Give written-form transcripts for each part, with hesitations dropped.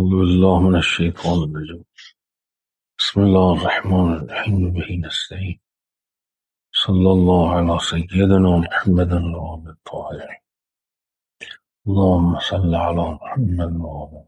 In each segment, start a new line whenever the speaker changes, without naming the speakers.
أعوذ بالله من الشيطان الرجيم. بسم الله الرحمن الرحيم به نستعين. صلى الله على سيدنا محمد وآله الطاهرين. اللهم صل على محمد وآله.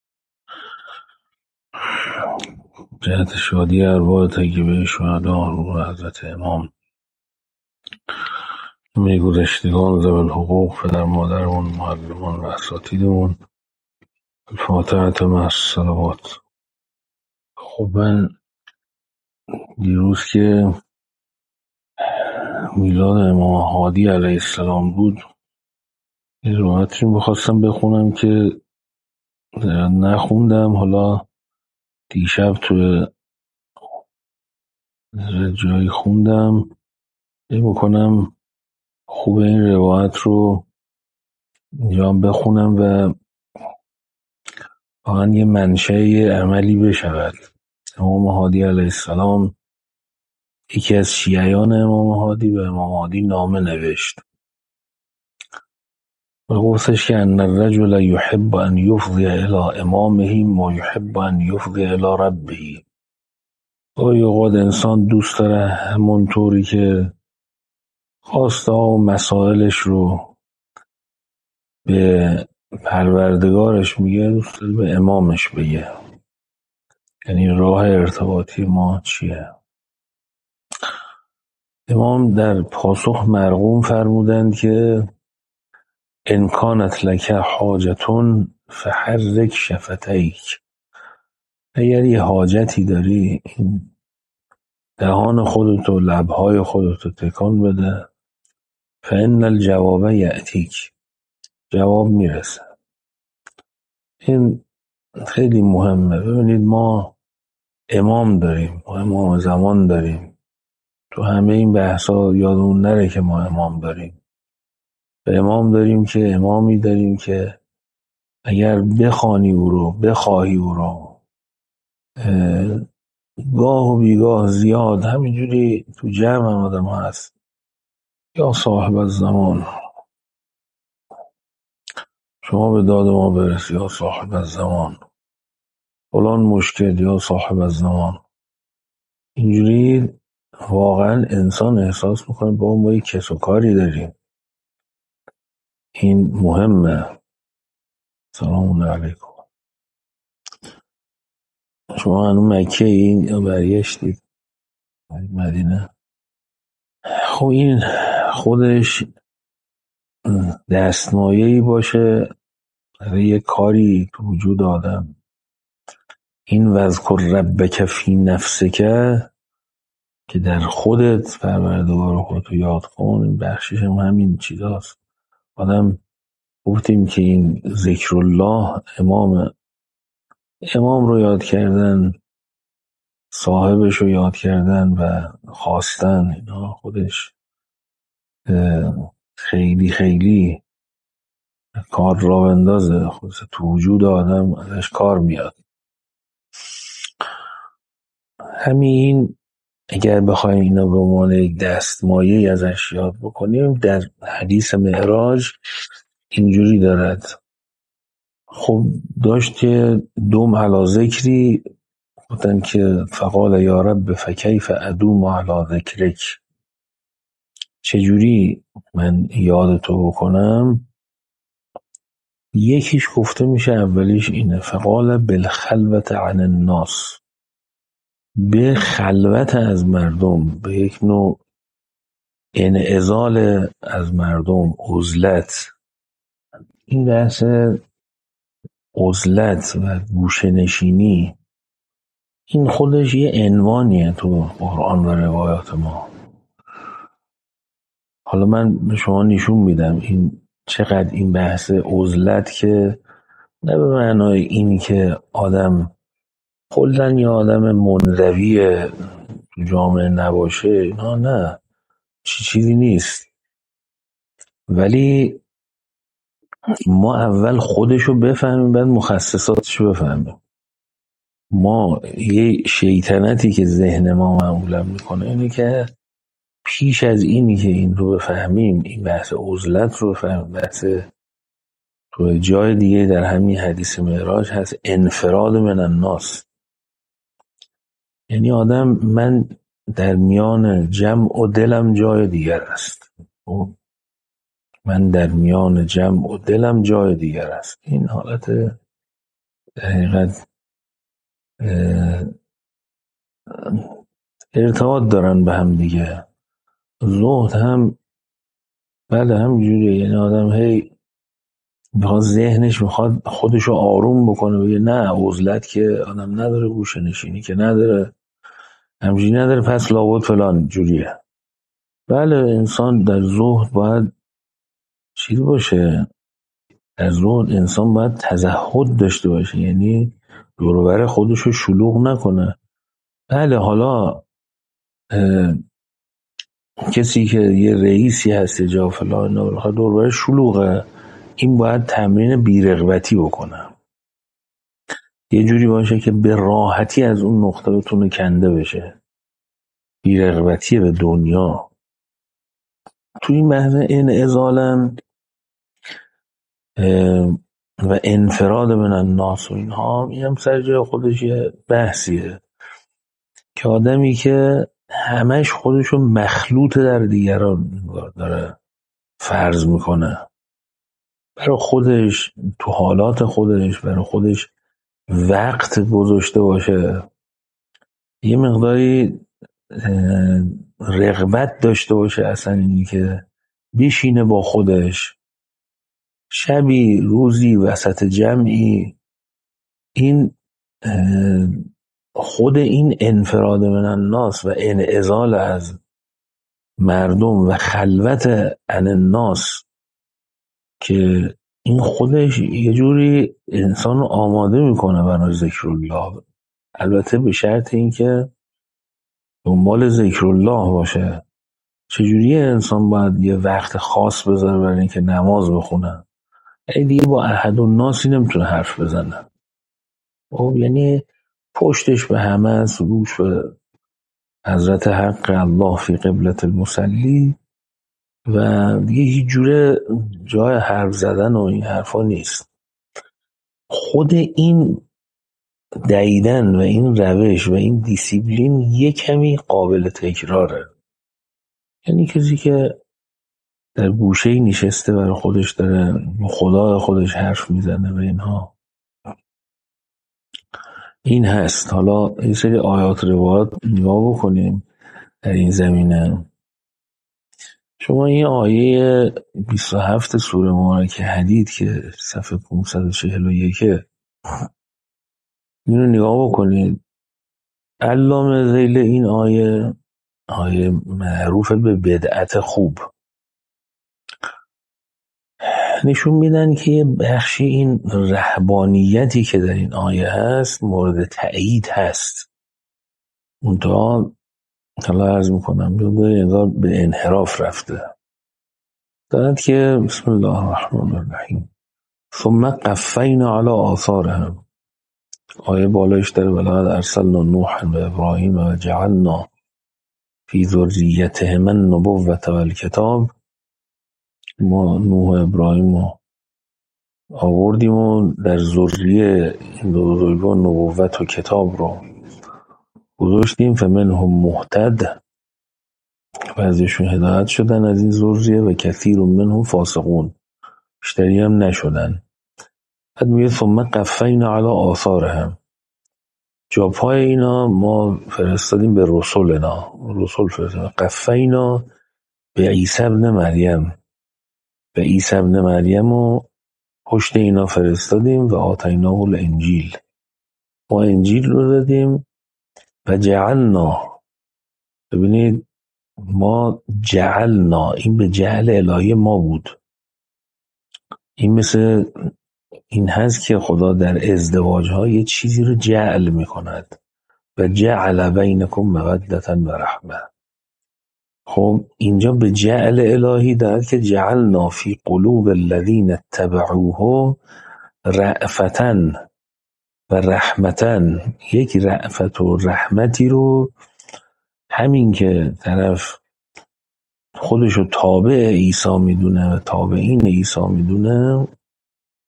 جهت شادی ارواح طیبه شهدا روح حضرت امام، میگذشتگان ذوی الحقوق، پدر مادرمون، معلمان و اساتیدمون، الفاتحة مع الصلوات. خب من دیروز که میلاد امام هادی علیه السلام بود یه روایتی میخواستم بخونم که نخوندم. حالا دیشب توی جایی خوندم، بکنم خوب این روایت رو اینجا بخونم و واقعا یه منشأ عملی بشود. امام هادی علیه السلام، یکی از شیعیان امام هادی، به امام هادی نامه نوشت و گفتش که ان الرجل یحب ان یفضی الی امامه ما یحب ان یفضی الی ربه. گاهی اوقات انسان دوست داره همونطوری که خواسته و مسائلش رو به پروردگارش میگه، دوست داره به امامش بگه. یعنی راه ارتباطی ما چیه؟ امام در پاسخ مرقوم فرمودند که ان کانت لک حاجتون فحرک شفتیک. اگر یه حاجتی داری، این دهان خودتو، لبهای خودتو تکان بده. فان الجواب یأتیک، جواب میرسه. این خیلی مهمه. ببینید ما امام داریم، ما امام زمان داریم. تو همه این بحثا یادمون نره که ما امام داریم. به امام داریم که امامی داریم که اگر بخوانی او رو، بخواهی او رو، گاه و بیگاه زیاد همینجوری تو جمع هم آدم هست، یا صاحب الزمان شما به داد ما برسی، یا صاحب الزمان فلان مشکل، یا صاحب الزمان. اینجوری واقعا انسان احساس میکنه با ما یک کس و کاری داریم. این مهمه. سلام علیکم. شما هنو مکه این یا برگشتید مدینه؟ خب این خودش دستمایه‌ای باشه برای یک کاری تو وجود آدم. این وذکر ربک فی نفسک، که در خودت پروردگار خودتو یاد کن. این بخشش هم همین چیزاست. آدم گفتیم که این ذکر الله، امام رو یاد کردن، صاحبش رو یاد کردن و خواستن، اینا خودش خیلی خیلی کار را بندازه. خودش تو وجود آدم ازش کار میاد. همین اگر بخوایم اینا به عنوان یک دستمایه ازش یاد بکنیم، در حدیث معراج اینجوری دارد. خب داشت که دوم علی ذکری، گفتن که فقال یا رب فکیف ادوم علی ذکرک، چجوری من یادتو بکنم؟ یکیش گفته میشه اولیش اینه، فقال بالخلوت عن الناس، به خلوت از مردم، به یک نوع انعزال از مردم، عزلت. این بحث عزلت و گوشه نشینی، این خودش یه عنوانیه تو قرآن و روایات ما. حالا من به شما نشون میدم این چقدر این بحث عزلت، که نه به معنای این که آدم کلن یا آدم منزوی تو جامعه نباشه، نه چیزی نیست. ولی ما اول خودشو بفهمیم، بعد مخصصاتشو بفهمیم. ما یه شیطنتی که ذهن ما معمولا میکنه اینه که پیش از اینی که این رو بفهمیم، این بحث عزلت رو بفهمیم، بحث تو جای دیگه در همین حدیث معراج هست انفراد من الناس، یعنی آدم من در میان جمع و دلم جای دیگر است، من در میان جمع و دلم جای دیگر است. این حالت در حقیقت ارتباط دارن به هم دیگه. زهد هم بله هم جوریه، یعنی آدم هی میخواد ذهنش میخواد خودشو آروم بکنه، بگه نه عزلت که آدم نداره، گوشه نشینی که نداره، همچینی نداره، پس لابد فلان جوریه. بله انسان در زهد باید چیز باشه، در زهد انسان باید تزهد داشته باشه، یعنی دور و بر خودشو شلوغ نکنه. بله حالا کسی که یه رئیسی هست جا فلان دور و بر شلوغه، این باید تمرین بی‌رغبتی بکنه، یه جوری باشه که به راحتی از اون نقطه بتونه کنده بشه، بی‌رغبتی به دنیا. تو این بحث انعزالم و انفراد من الناس و اینها، این هم سر جای خودش یه بحثیه که آدمی که همش خودشو مخلوط در دیگران داره فرض میکنه، برای خودش تو حالات خودش برای خودش وقت گذاشته باشه، یه مقداری رغبت داشته باشه، اصلا اینی که بشینه با خودش شبی روزی وسط جمعی، این خود این انفراد من الناس و انعزال از مردم و خلوت عن الناس، که این خودش یه جوری انسان رو آماده میکنه برای ذکر الله، البته به شرط اینکه دنبال ذکر الله باشه. چجوری انسان باید یه وقت خاص بذاره برای اینکه نماز بخونه؟ یعنی دیگه با احد الناسی نمیتونه حرف بزنه، یعنی پشتش به همه است، روش به حضرت حق الله فی قبلة المصلی و دیگه هیچ جوره جای حرف زدن و این حرفا نیست. خود این دیدن و این روش و این دیسیپلین یه کمی قابل تکراره، یعنی کسی که در گوشه‌ای نشسته برای خودش داره با خدا خودش حرف میزنه و اینها، این هست. حالا این سری آیات روایات نگاه بکنیم در این زمینه. شما این آیه 27 سوره مبارکه حدید که صفحه 541 این رو نگاه بکنید. علامه ذیل این آیه معروف به بدعت خوب نشون میدن که یه بخشی این رهبانیتی که در این آیه هست مورد تأیید هست، منتها حالا عرض میکنم انگار به انحراف رفته. دارد که بسم الله الرحمن الرحیم ثم قفینا علی آثارهم، آیه بالایش داره ولقد ارسلنا نوحا و ابراهیم و جعلنا فی ذریتهما النبوة والکتاب، ما نوح و ابراهیم رو آوردیم و در ذریه این دو بزرگان نبوت و کتاب رو گذاشتیم، فمنهم مهتد، بعضیشون هدایت شدن از این ذریه و کثیر منهم فاسقون، بیشتری هم نشدن. بعد میگه ثم قفینا علی آثارهم، جا پای اینا ما فرستادیم به رسولنا، رسول فرستادیم. قفینا به عیسی ابن مریم، به عیسی ابن مریم و پشت اینا فرستادیم و آتیناه الانجیل، ما انجیل رو دادیم. و جعلنا، ببینید ما جعلنا، این به جعل الهی ما بود، این مثل این هست که خدا در ازدواج ها یه چیزی رو جعل می کند و جعل بینکم مودة و رحمه. خب اینجا به جعل الهی دارد که جعلنا فی قلوب الذین اتبعوه رأفة و رحمة، یک رأفت و رحمتی رو همین که طرف خودشو تابع عیسی میدونه و تابعین عیسی میدونه،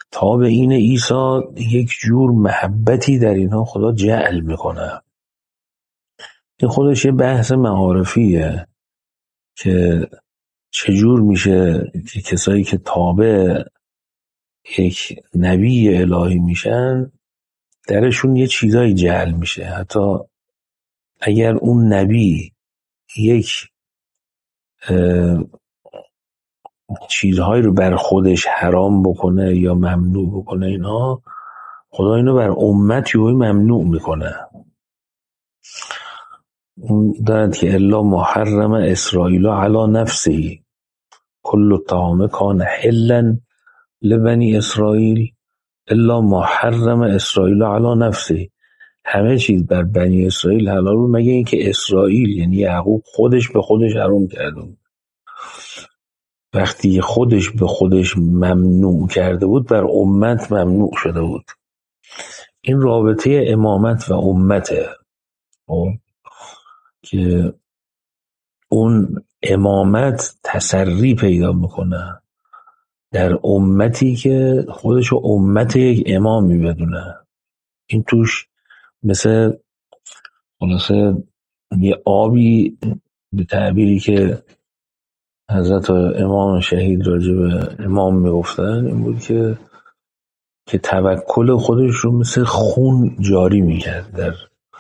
تابعین عیسی یک جور محبتی در اینها خدا جعل میکنه. این خودش یه بحث معارفیه که چجور میشه که کسایی که تابع یک نبی الهی میشن درشون یه چیزایی جعل میشه، حتی اگر اون نبی یک چیزهایی رو بر خودش حرام بکنه یا ممنوع بکنه، اینا خدا اینو بر امت یهویی ممنوع میکنه. اون دارد که الا محرم اسرائیل علی نفسه کل الطعام کان حلا لبنی اسرائیل الا محرم اسرائیل علی نفسه. همه چیز بر بنی اسرائیل حلال بود مگه اینکه اسرائیل یعنی یعقوب خودش به خودش حرام کرده بود. وقتی خودش به خودش ممنوع کرده بود بر امت ممنوع شده بود. این رابطه امامت و امته که اون امامت تسری پیدا میکنه در امتی که خودشو امت یک امامی بدونه. این توش مثل خلاصه یه آبی، به تعبیری که حضرت امام شهید راجع به امام میگفتن این بود که توکل خودش رو مثل خون جاری میکرد در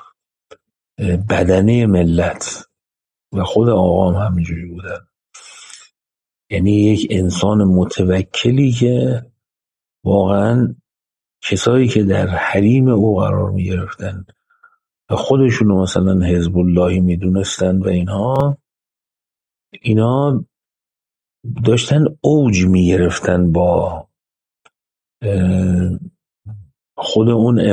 بدنه ملت و خود آقا هم همینجوری بودن. یعنی یک انسان متوکلی که واقعا کسایی که در حریم او قرار می گرفتن و خودشونو مثلا حزب اللهی می دونستن و اینا داشتن اوج می گرفتن با خود اون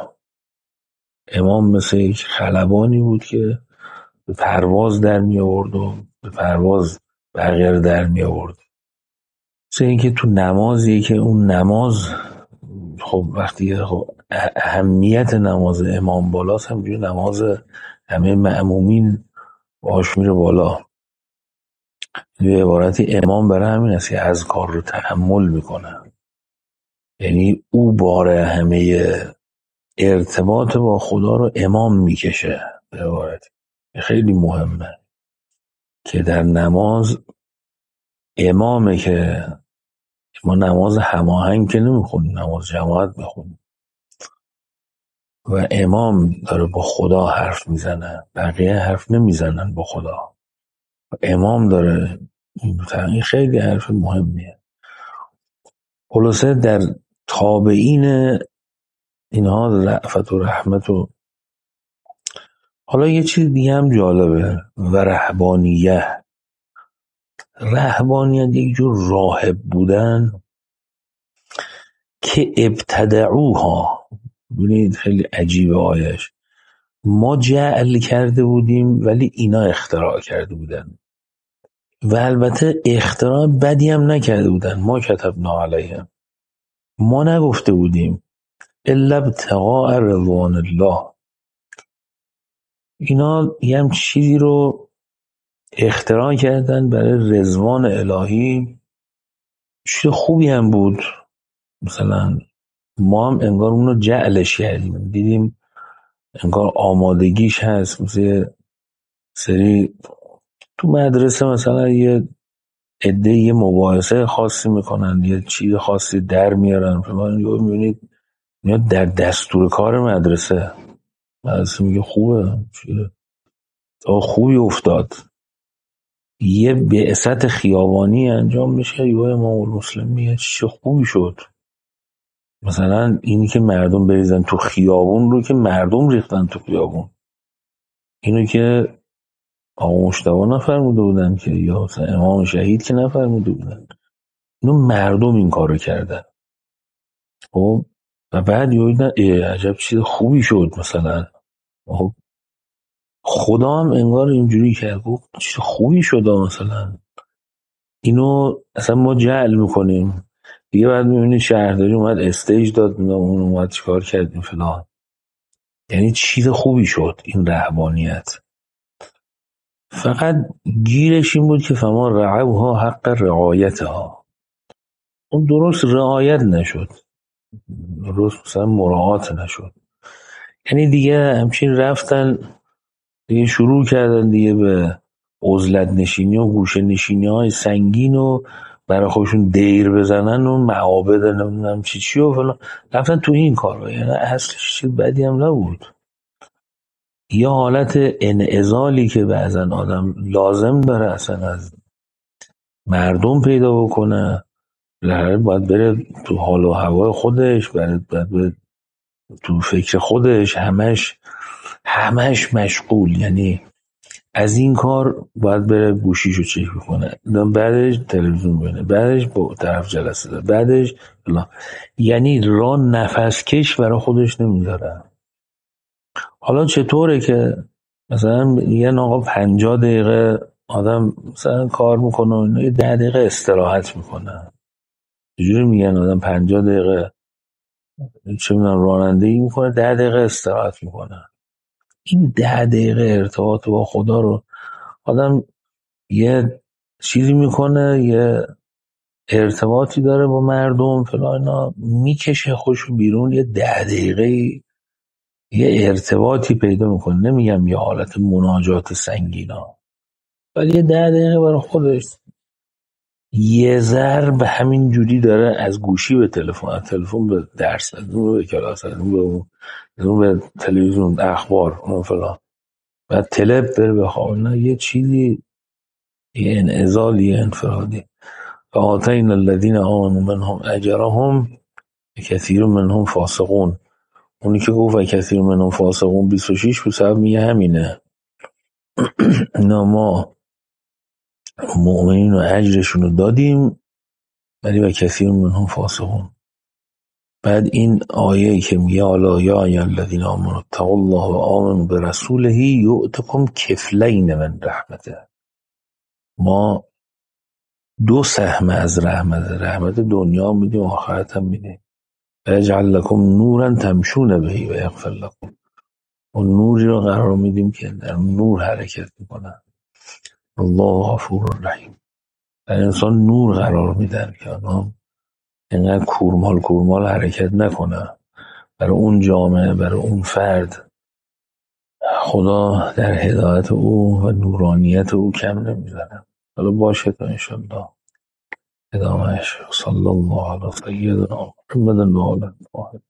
امام مثل یک خلبانی بود که به پرواز در می آورد و به پرواز بقیه در می آورد. مثل اینکه تو نمازی که اون نماز خب وقتی خب اهمیت نماز امام بالاست، همینجوری نماز همه مأمومین باش میره بالا. به عبارتی امام برای همین است که اذکار رو تحمل میکنه، یعنی او باره همه ارتباط با خدا رو امام میکشه. به عبارتی خیلی مهمه که در نماز امامه که ما نماز هماهنگ که نمیخونیم، نماز جماعت میخونیم و امام داره با خدا حرف میزنه، بقیه حرف نمیزنن با خدا. امام داره این خیلی حرف مهمیه. خلاصه در تابعین اینها رأفت و رحمت و حالا یه چیز دیگه هم جالبه و رهبانیت یک جور راهب بودن که ابتدعوها. ببینید خیلی عجیبه آیش، ما جعل کرده بودیم ولی اینا اختراع کرده بودن و البته اختراع بدی هم نکرده بودن. ما کتبنا علیهم، ما نگفته بودیم الا ابتغاء رضوان الله. اینا یه هم چیزی رو اختراع کردن برای رضوان الهی. چیز خوبی هم بود، مثلا ما هم انگار اون رو جعلش کردیم، دیدیم انگار آمادگیش هست. مثل سری تو مدرسه مثلا یه عده یه مباحثه خاصی میکنن، یه چیز خاصی در میارن، فلان، یا میبینید میاد در دستور کار مدرسه میگه خوبه، تا خوبی افتاد، یه بعثت خیابانی انجام میشه، یا امام المسلم میگه چه خوبی شد. مثلا اینی که مردم بریزن تو خیابون رو که مردم ریختن تو خیابون، اینو که آقا مجتبی نفرموده بودن که یا امام شهید که نفرموده بودن، اینو مردم این کارو کردن. خب و بعد یادن عجب چیز خوبی شد. مثلا خب خدا هم انگار اینجوری کرد، گفت چیز خوبی شد، مثلا اینو اصلا ما جعل میکنیم دیگه. بعد میبینید شهرداری اومد استیج داد، اون اومد چیکار کردیم فلان، یعنی چیز خوبی شد این رهبانیت. فقط گیرش این بود که فما رعوها حق رعایتها، اون درست رعایت نشد، درست مثلا مراعات نشد. یعنی دیگه همچین رفتن دیگه شروع کردن دیگه به عزلت نشینی و گوشه نشینی های سنگین و برای خودشون دیر بزنن و معابد نمیدونم چی و فلان، رفتن تو این کار. یعنی اصلش چیز بدی هم نبود، یه حالت انعزالی که بعضا آدم لازم داره اصلا از مردم پیدا بکنه، باید بره تو حال و هوای خودش، باید بره تو فکر خودش، همش مشغول. یعنی از این کار باید بره گوشیشو چک بکنه، بعدش تلویزیون ببینه، بعدش با طرف جلسه ده، بعدش بلا. یعنی نفس کش برای خودش نمیذاره. حالا چطوره که مثلا میگن آقا 50 دقیقه آدم مثلا کار میکنه و یه 10 دقیقه استراحت میکنه؟ چجوری میگن آدم 50 دقیقه چه میدونم رانندگی میکنه 10 دقیقه استراحت میکنه؟ این 10 دقیقه ارتباط با خدا رو آدم یه چیزی میکنه، یه ارتباطی داره با مردم فلان اینا، میکشه خوش بیرون، یه 10 دقیقه یه ارتباطی پیدا میکنه. نمیگم یه حالت مناجات سنگینا، ولی یه 10 دقیقه برای خودش یه ضرب همین جوری داره از گوشی به تلفن، از تلفن به درس، از اون به کلاس، از اون به تلویزیون، اخبار، اون فلان، بعد تلپ بره بخواب. نه، یه چیزی، یه انعزال، یه انفرادی. فآتینا الذین آمنوا منهم اجرهم کثیر منهم فاسقون. اونی که گفت کثیر منهم فاسقون 26 به سبب میگه همینه، اینا ما مؤمنین و اجرشون رو دادیم ولی و کثیر منهم فاسقون. بعد این آیه که میگه الا یا ایها الذین آمنوا اتقوا الله و آمنوا برسوله یؤتکم کفلین من رحمته. ما 2 سهم از رحمت دنیا میدیم، آخرت هم میدیم. و یجعل لکم نورا تمشون بهی و یغفر لکم. اون نوری رو قرار میدیم که در نور حرکت میکنن. الله غفور رحیم. در انسان نور قرار میدن که آدم اینقدر کورمال حرکت نکنه. برای اون جامعه، برای اون فرد خدا در هدایت او و نورانیت او کم نمیزنه. حالا باشه تا انشالله ادامهش. صلی الله علی سیدنا محمد و آله